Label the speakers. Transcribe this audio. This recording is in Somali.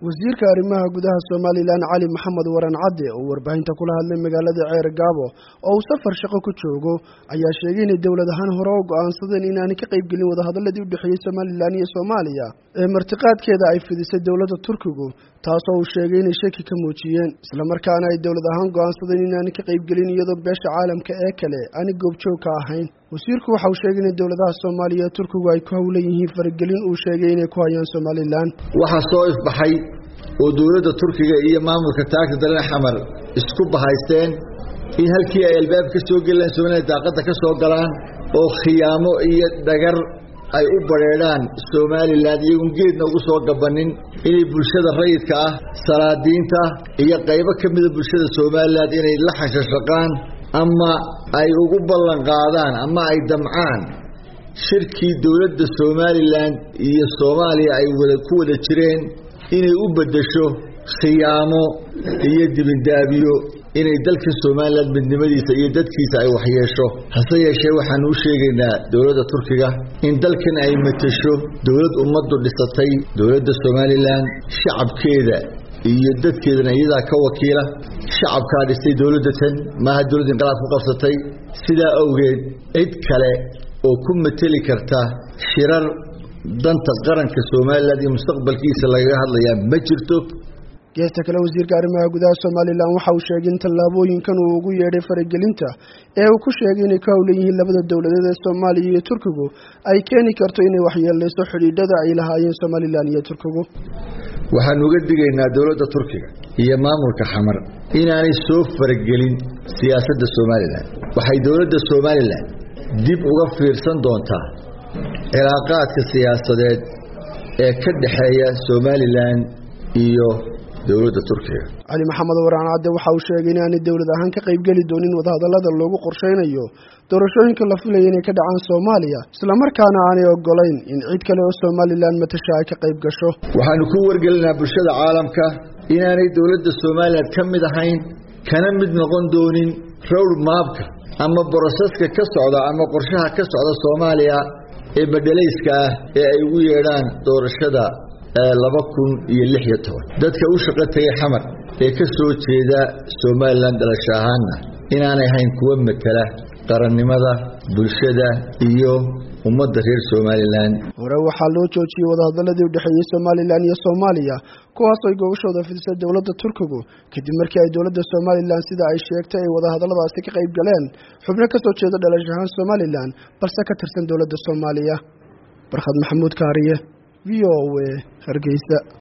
Speaker 1: wasiirka arrimaha gudaha Soomaaliland Cali Maxamed Waran Cadde oo warbaahinta kula hadlay magaalada Ceer Gaabo oo safar shaqo ku joogo ayaa sheegay in dawladahan hore u go'aansadeen in aan ka qayb galin wada hadalladii u dhaxeeyay Soomaaliland iyo Soomaaliya ee martiqaadkeeda ay fidisay dawladda Turkigu taasoo uu sheegay in shaki ka muujiyeen isla markaana ay dawladahan go'aansadeen in aan ka qayb galin iyadoo beesha caalamka ee kale aan goobjoog ka ahayn wasiirku waxa uu sheegay in dawladaha Soomaaliya iyo Turkigu ay ku hawlan yihiin faragelin uu sheegay inay ku hayaan Soomaaliland
Speaker 2: waxa soo ifbaxay oo dawladda Turkiga iyo maamulka taagta dalka xamar isku bahaysteen in halkii ay albaabka soo galeen Soomaaliya daaqada ka soo galaan oo khiyaamo iyo dhagar ay u bareeraan Soomaaliland iyagu geedna ugu soo gabanin inay bulshada rayidka ah salaadiinta iyo qaybo kamid ah bulshada Soomaaliland inay la xashashaqaan ama ay ugu ballan qaadaan ama ay damcaan shirkii dawladda Soomaaliland iyo Soomaaliya ay ku wada jireen inay u bedesho khiyaamo iyo dibindaabiyo inay dalka Soomaaliland midnimadiisa iyo dadkiisa ay wax yeesho hase yeeshee waxaan u sheegaynaa dawladda Turkiga in dalkan ay matasho dawlad ummadu dhisatay dawladda Soomaaliland shacabkeeda iyo dadkeedana iyada ka wakiila shacabka dhisay dawladda tan ma dawlad inqalaab ku qabsatay sida awgeed cid kale oo ku matali karta shirar danta qaranka Soomaaliland iyo mustaqbalkiisa laga hadlayaa ma jirto
Speaker 1: geesta kale wasiirka arrimaha gudaha Soomaaliland waxa uu sheegay in tallaabooyinkan uu ugu yeedhay faragelinta ee uu ku sheegay in ka hawlan yihiin labada dawladood ee Soomaaliya iyo Turkigu ay keeni karto inay waxyeeleyso xidhiidhada ay lahaayeen Soomaaliland iyo Turkigu
Speaker 2: waxaan uga digaynaa dawladda Turkiga iyo maamulka xamar inaanay soo faragelin siyaasadda Soomaaliland waxay dawladda Soomaaliland dib uga fiirsan doontaa cilaaqaadka siyaasadeed ee ka dhaxeeya Soomaaliland iyo dawladda Turkiga
Speaker 1: Cali Maxamed Waran Cadde waxa uu sheegay in aan dawlad ahaan ka qayb gali doonin wada hadallada loogu qorsheynayo doorashooyinka la filayo inay ka dhacaan Soomaaliya isla markaana aanay ogolayn in cid kale oo Soomaaliland matasha ay ka qayb gasho
Speaker 2: waxaanu ku wargelinaa bulshada caalamka inaanay dawladda Soomaaliland ka mid ahayn kana mid noqon doonin road mapka ama boroseska ka socda ama qorshaha ka socda Soomaaliya ee bedelayska ah ee ay ugu yeedhaan doorashada 2016 dadka u shaqeeyay xamar ee ka soo jeeda Soomaaliland dhalashaahana inaanay ahayn kuwa matala qarannimada bulshada iyo ummadda reer Soomaaliland
Speaker 1: hore waxa loo joojiyay wada hadalladii u dhaxeeyay Soomaaliland iyo Soomaaliya kuwaas oo gobashooda fidisay dawladda Turkigu kadib markii ay dawladda Soomaaliland sida ay sheegtay ay wada hadalladaasi ka qayb galeen xubno ka soo jeeda dhalashahan Soomaaliland balse ka tirsan dawladda Soomaaliya Barxad Maxamuud Kaariye VOA Hargeysa